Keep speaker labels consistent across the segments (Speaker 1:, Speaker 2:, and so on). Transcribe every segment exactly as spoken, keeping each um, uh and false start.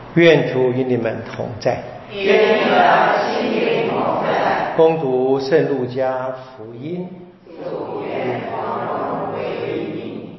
Speaker 1: 愿主与你们同在，
Speaker 2: 愿你的心灵同在。
Speaker 1: 恭读圣路加福音。
Speaker 2: 主愿光荣归于你。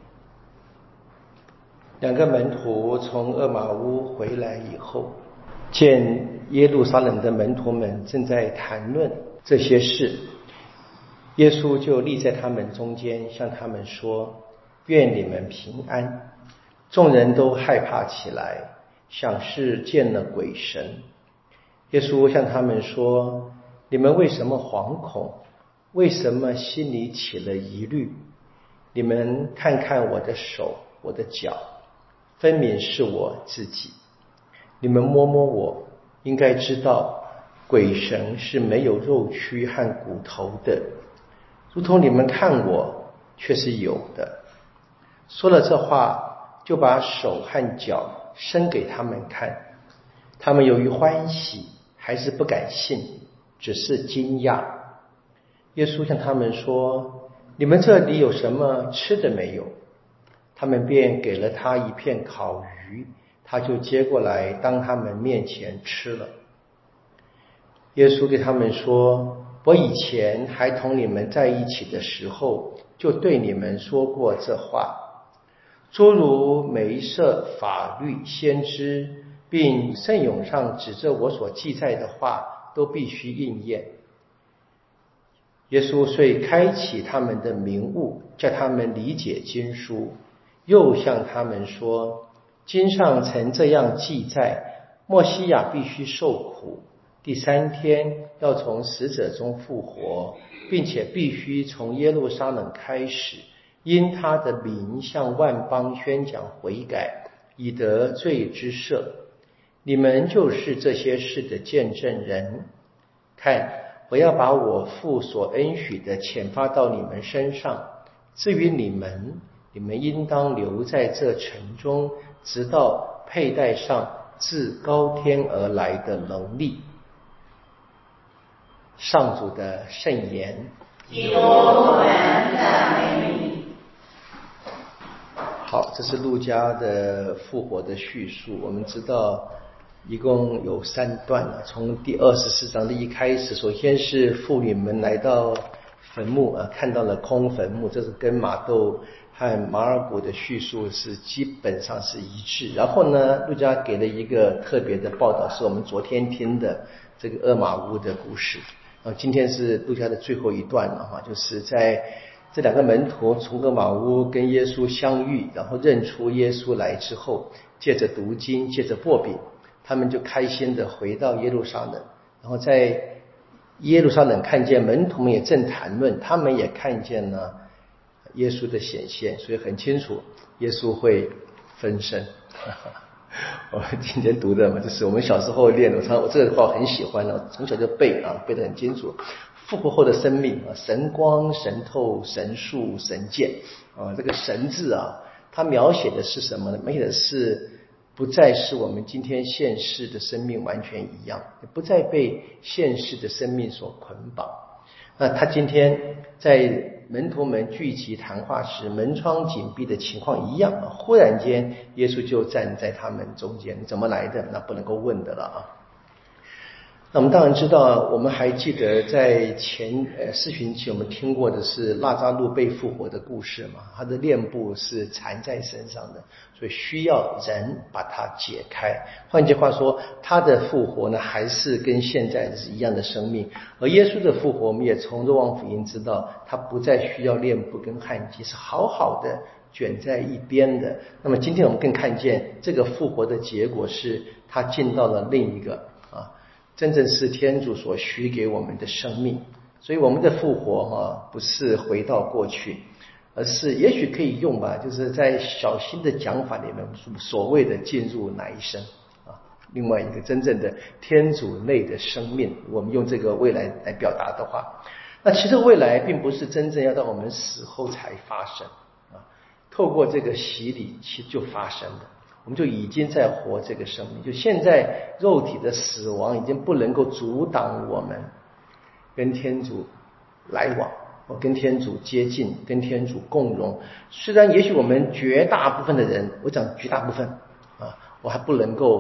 Speaker 1: 两个门徒从厄玛乌回来以后，见耶路撒冷的门徒们正在谈论这些事，耶稣就立在他们中间，向他们说：愿你们平安。众人都害怕起来，想是见了鬼神。耶稣向他们说：你们为什么惶恐？为什么心里起了疑虑？你们看看我的手，我的脚，分明是我自己。你们摸摸我，应该知道鬼神是没有肉躯和骨头的，如同你们看我却是有的。说了这话，就把手和脚伸给他们看。他们由于欢喜，还是不敢信，只是惊讶。耶稣向他们说：你们这里有什么吃的没有？他们便给了他一片烤鱼，他就接过来当他们面前吃了。耶稣对他们说：我以前还同你们在一起的时候，就对你们说过这话，诸如梅瑟、法律、先知并圣咏上指着我所记载的话，都必须应验。耶稣遂开启他们的明悟，叫他们理解经书，又向他们说：经上曾这样记载，默西亚必须受苦，第三天要从死者中复活，并且必须从耶路撒冷开始，因他的名向万邦宣讲悔改，以得罪之赦。你们就是这些事的见证人。看，我要把我父所恩许的遣发到你们身上。至于你们，你们应当留在这城中，直到佩戴上自高天而来的能力。上主的圣言。
Speaker 2: 基督，我们赞美你。
Speaker 1: 好，这是路加的复活的叙述。我们知道一共有三段了，从第二十四章的一开始，首先是妇女们来到坟墓啊，看到了空坟墓，这是跟马窦和马尔谷的叙述是基本上是一致。然后呢，路加给了一个特别的报道，是我们昨天听的这个厄玛乌的故事。然后今天是路加的最后一段了哈，就是在这两个门徒从厄玛乌跟耶稣相遇，然后认出耶稣来之后，借着读经，借着擘饼，他们就开心的回到耶路撒冷。然后在耶路撒冷看见门徒们也正谈论，他们也看见了耶稣的显现，所以很清楚耶稣会分身。我们今天读的嘛，就是我们小时候练的，我常我这个话很喜欢的，从小就背啊，背得很清楚。复活后的生命啊，神光、神透、神速、神见啊，这个神字啊，它描写的是什么呢？描写的是不再是我们今天现世的生命完全一样，不再被现世的生命所捆绑。那他今天在门徒们聚集谈话时，门窗紧闭的情况一样啊，忽然间耶稣就站在他们中间，怎么来的？那不能够问的了啊。那我们当然知道，我们还记得在前呃四旬期我们听过的是拉扎路被复活的故事嘛，他的脸部是缠在身上的，所以需要人把它解开。换句话说，他的复活呢，还是跟现在是一样的生命。而耶稣的复活，我们也从若望福音知道，他不再需要脸部跟汗疾，是好好的卷在一边的。那么今天我们更看见这个复活的结果是，他进到了另一个啊。真正是天主所许给我们的生命，所以我们的复活啊，不是回到过去，而是也许可以用吧，就是在小心的讲法里面，所谓的进入哪一生啊，另外一个真正的天主内的生命，我们用这个未来来表达的话，那其实未来并不是真正要到我们死后才发生啊，透过这个洗礼其实就发生了。我们就已经在活这个生命，就现在肉体的死亡已经不能够阻挡我们跟天主来往，跟天主接近，跟天主共融。虽然也许我们绝大部分的人，我讲绝大部分啊，我还不能够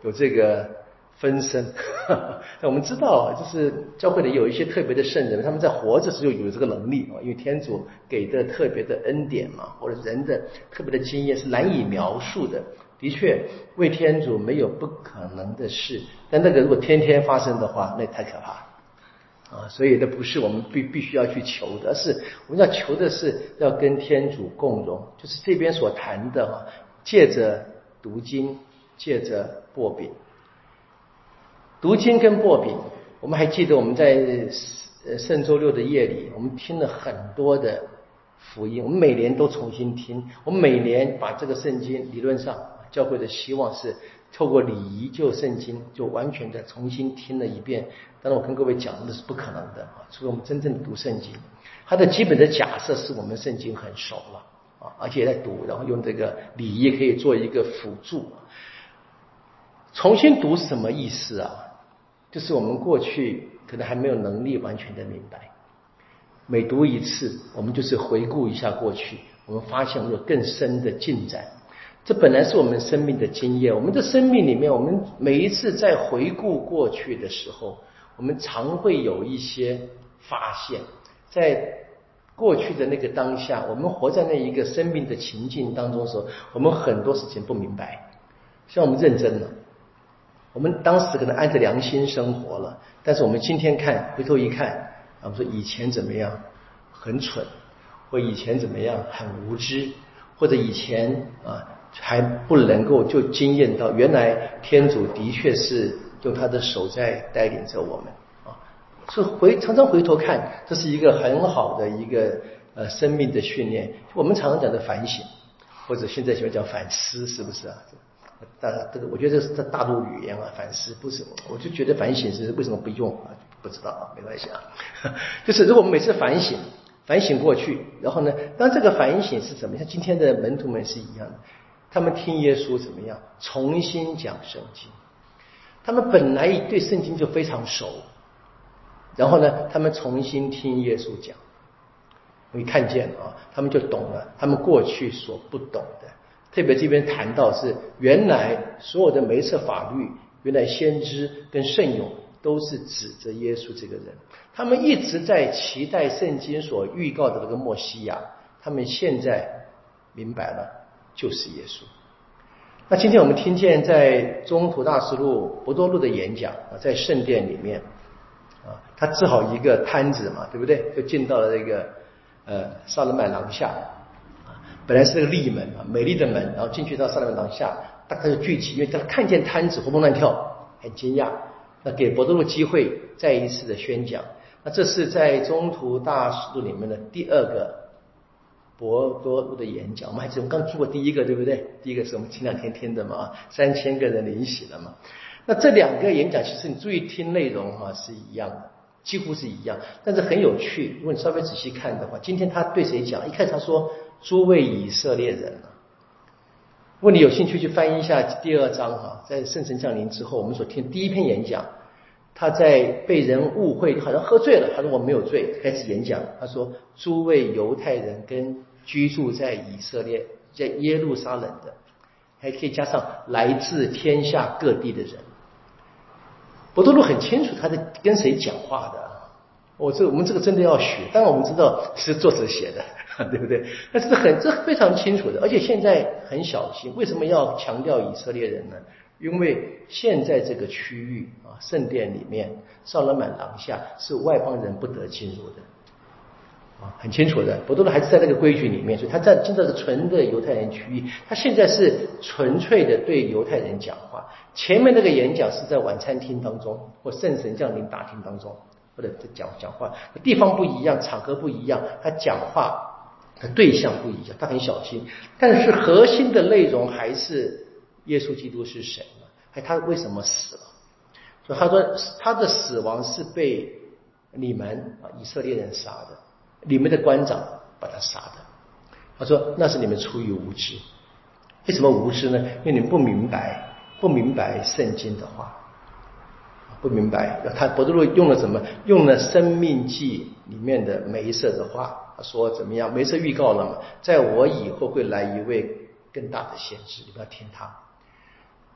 Speaker 1: 有这个分身。那我们知道，就是教会里有一些特别的圣人，他们在活着时候有这个能力啊，因为天主给的特别的恩典嘛，或者人的特别的经验是难以描述的。的确，为天主没有不可能的事，但那个如果天天发生的话，那太可怕啊！所以那不是我们必必须要去求的，而是我们要求的是要跟天主共荣，就是这边所谈的啊，借着读经，借着擘饼。读经跟擘饼，我们还记得我们在呃圣周六的夜里，我们听了很多的福音，我们每年都重新听，我们每年把这个圣经理论上教会的希望是透过礼仪就圣经就完全的重新听了一遍。当然我跟各位讲的是不可能的啊，除非我们真正的读圣经，它的基本的假设是我们圣经很熟了啊，而且在读，然后用这个礼仪可以做一个辅助。重新读是什么意思啊？就是我们过去可能还没有能力完全的明白，每读一次我们就是回顾一下过去，我们发现我们有更深的进展。这本来是我们生命的经验，我们的生命里面，我们每一次在回顾过去的时候，我们常会有一些发现，在过去的那个当下，我们活在那一个生命的情境当中的时候，我们很多事情不明白，像我们认真了，我们当时可能按着良心生活了，但是我们今天看，回头一看，我们说以前怎么样很蠢，或以前怎么样很无知，或者以前啊还不能够就经验到原来天主的确是用他的手在带领着我们啊，是回常常回头看，这是一个很好的一个呃生命的训练。我们常常讲的反省，或者现在喜欢讲反思，是不是啊？当然，这个我觉得这是大陆语言啊，反思不是，我就觉得反省是为什么不用啊？不知道啊，没关系啊。就是如果我们每次反省，反省过去，然后呢，当这个反省是怎么样？像今天的门徒们是一样的，他们听耶稣怎么样，重新讲圣经。他们本来对圣经就非常熟，然后呢，他们重新听耶稣讲，你看见啊，他们就懂了，他们过去所不懂的。特别这边谈到是原来所有的梅瑟法律，原来先知跟圣咏都是指着耶稣这个人，他们一直在期待圣经所预告的这个默西亚，他们现在明白了，就是耶稣。那今天我们听见在中途大师路博多禄的演讲啊，在圣殿里面啊，他治好一个摊子嘛，对不对？就进到了这个呃萨勒曼廊下。本来是那个丽门啊，美丽的门，然后进去到萨勒曼廊下，大家就聚集，因为他看见摊子活蹦乱跳，很惊讶。那给博多禄机会再一次的宣讲。那这是在中途大师路里面的第二个博多禄的演讲。我们还记得我们刚听过第一个，对不对？第一个是我们前两天听的嘛，三千个人领洗了嘛。那这两个演讲其实你注意听内容哈是一样的，几乎是一样，但是很有趣。如果你稍微仔细看的话，今天他对谁讲？一开始他说诸位以色列人啊，如果你有兴趣去翻译一下第二章哈，在圣神降临之后，我们所听第一篇演讲，他在被人误会，好像喝醉了，他说我没有醉，开始演讲，他说诸位犹太人跟居住在以色列，在耶路撒冷的，还可以加上来自天下各地的人。博多禄很清楚他在跟谁讲话的，我这我们这个真的要学，当然我们知道是作者写的，对不对？但是很这非常清楚的，而且现在很小心。为什么要强调以色列人呢？因为现在这个区域啊，圣殿里面萨勒曼廊下是外邦人不得进入的啊，很清楚的。博多禄还是在那个规矩里面，所以他在进到这个纯的犹太人区域，他现在是纯粹的对犹太人讲话。前面那个演讲是在晚餐厅当中或圣神降临大厅当中，或者讲讲话，地方不一样，场合不一样，他讲话的对象不一样，他很小心，但是核心的内容还是耶稣基督是神嘛，还他为什么死了？所以他说他的死亡是被你们啊以色列人杀的，你们的官长把他杀的。他说那是你们出于无知。为什么无知呢？因为你们不明白，不明白圣经的话，不明白。他博多禄用了什么？用了《生命记》里面的梅瑟的话，他说怎么样？梅瑟预告了嘛，在我以后会来一位更大的先知，你不要听他。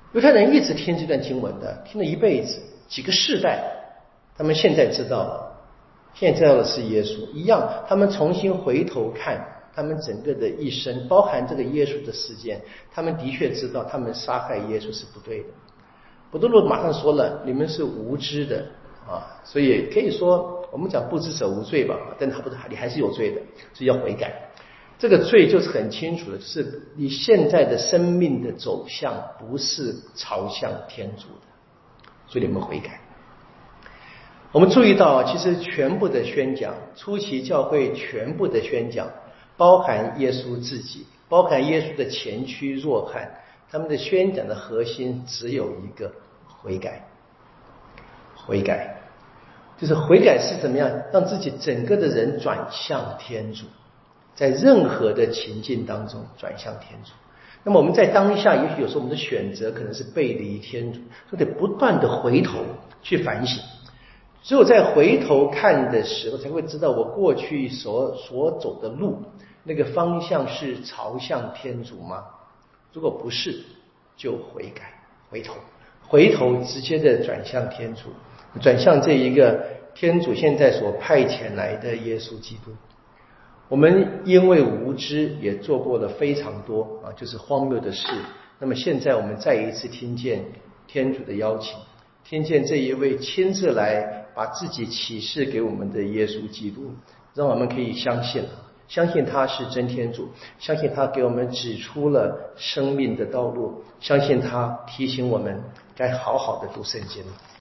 Speaker 1: 犹太人一直听这段经文的，听了一辈子，几个世代，他们现在知道了，现在知道的是耶稣一样，他们重新回头看他们整个的一生，包含这个耶稣的事件，他们的确知道他们杀害耶稣是不对的。伯多禄马上说了，你们是无知的啊，所以可以说我们讲不知者无罪吧，但他不是，你还是有罪的，所以要悔改。这个罪就是很清楚的，就是你现在的生命的走向不是朝向天主的，所以你们悔改。我们注意到，其实全部的宣讲，初期教会全部的宣讲，包含耶稣自己，包含耶稣的前驱若翰，他们的宣讲的核心只有一个：悔改。悔改就是悔改是怎么样让自己整个的人转向天主，在任何的情境当中转向天主。那么我们在当下，也许有时候我们的选择可能是背离天主，所以得不断的回头去反省。只有在回头看的时候，才会知道我过去所所走的路，那个方向是朝向天主吗？如果不是，就悔改，回头，回头直接的转向天主，转向这一个天主现在所派遣来的耶稣基督。我们因为无知也做过了非常多啊，就是荒谬的事。那么现在我们再一次听见天主的邀请，听见这一位亲自来把自己启示给我们的耶稣基督，让我们可以相信，相信他是真天主，相信他给我们指出了生命的道路，相信他提醒我们该好好的读圣经。